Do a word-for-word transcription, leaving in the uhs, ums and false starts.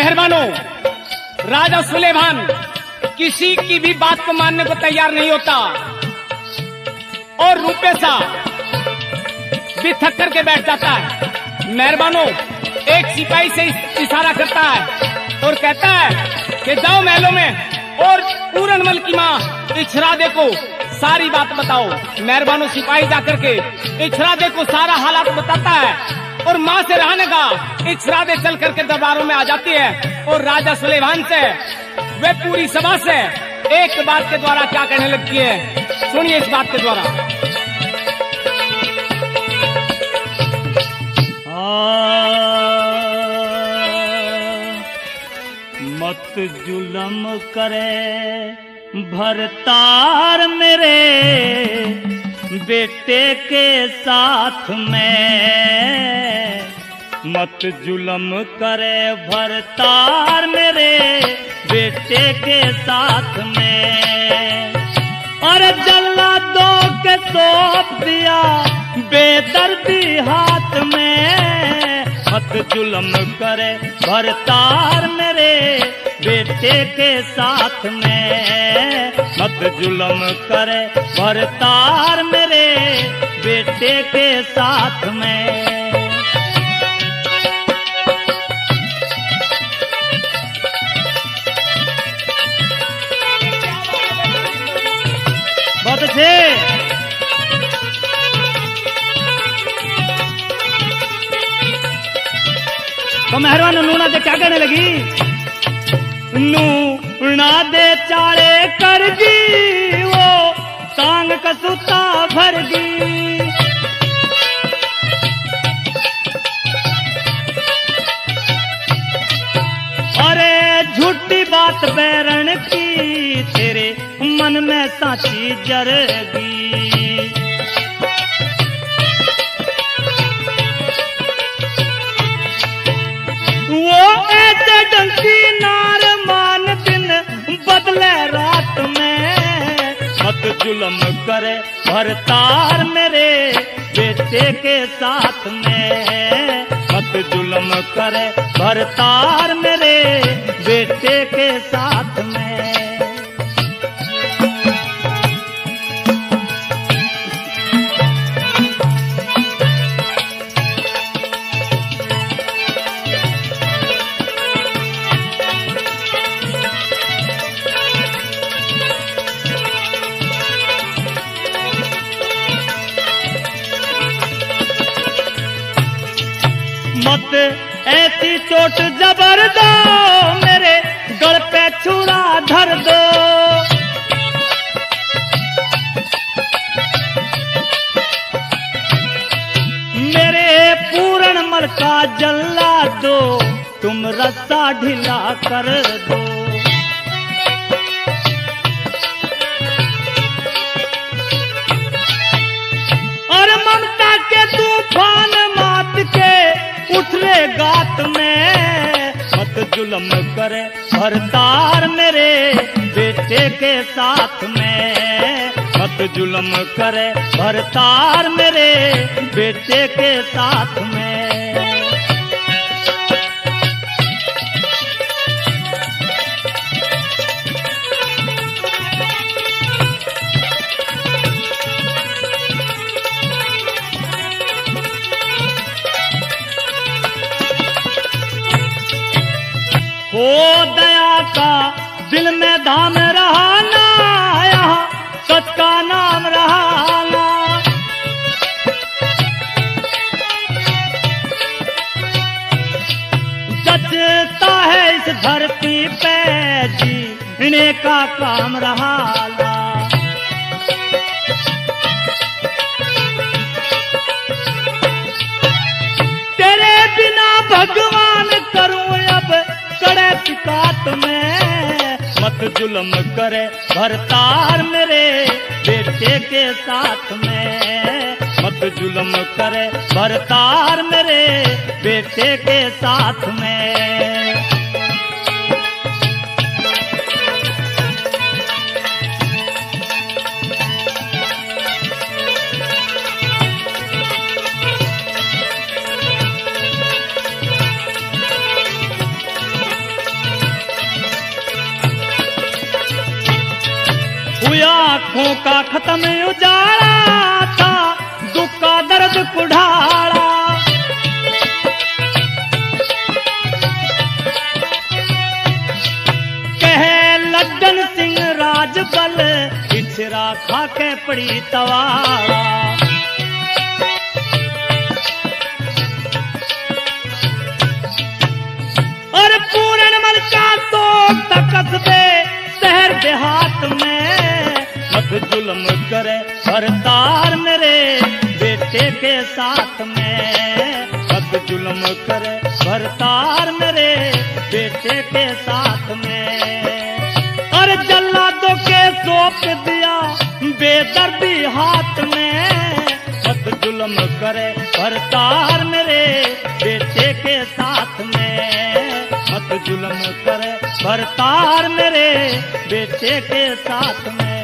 मेहरबानों, राजा सुलेमान किसी की भी बात को मानने को तैयार नहीं होता और रूपेशा भी थक करके बैठ जाता है। मेहरबानों, एक सिपाही से इशारा करता है और कहता है कि जाओ महलों में और पूरनमल की माँ इछरादे को सारी बात बताओ। मेहरबानों, सिपाही जाकर के इछरादे को सारा हालात बताता है और माँ से रहने का इछरादे चल करके दरबारों में आ जाती है और राजा सुलेमान से वे पूरी सभा से एक बात के द्वारा क्या कहने लगती है, सुनिए इस बात के द्वारा। मत जुलम करे भरतार मेरे बेटे के साथ में, मत जुलम करे भरतार मेरे बेटे के साथ में। और जल्लादों के सौंप दिया बेदर्दी हाथ में, मत जुलम करे भरतार मेरे बेटे के साथ में, मत जुलम करे भरतार मेरे बेटे के साथ में। बहुत अच्छे। तो मेहरबान नूना दे क्या कहने लगी, नूना दे चाले करगी वो टांग कसूता भरगी। अरे झूठी बात बैरण की तेरे मन में साची जरगी। वो ऐसे डंकी नार मान दिन बदले रात में, मत जुलम करे भरतार मेरे बेटे के साथ में, मत जुलम करे भरतार मेरे बेटे के साथ में। मत ऐसी चोट जबर दो मेरे गल पे छुरा धर दो। मेरे पूरनमल का जल्ला दो तुम रस्सा ढीला कर दो। और ममता के तूफान मात के उठले गात में, मत जुलम करे भरतार मेरे बेटे के साथ में, मत जुलम करे भरतार मेरे बेटे के साथ में। हो दया का दिल में धाम रहाना, यहाँ सच का नाम रहाना। जचता है इस धरती पे जीने का काम रहाना। तेरे बिना भगवान करूं अब कड़े पिकात में, मत जुलम करे भरतार मेरे बेटे के साथ में, मत जुलम करे भरतार मेरे बेटे के साथ में। आंखों का खत्म उजाला था, दुख का दर्द कुढ़ाड़ा। कहे लड्डन सिंह राजबल, इछरा खा के पड़ी तवाड़ा। और पूरनमल का तो कस्बे शहर देहात में, मत जुल्म करे सरदार मेरे बेटे के साथ में, मत जुल्म करे सरदार मेरे बेटे के साथ में। और जल्लादों के सौंप दिया बेदर्दी हाथ में, मत जुल्म करे सरदार मेरे बेटे के साथ में, मत जुल्म करे सरदार मेरे बेटे के साथ में।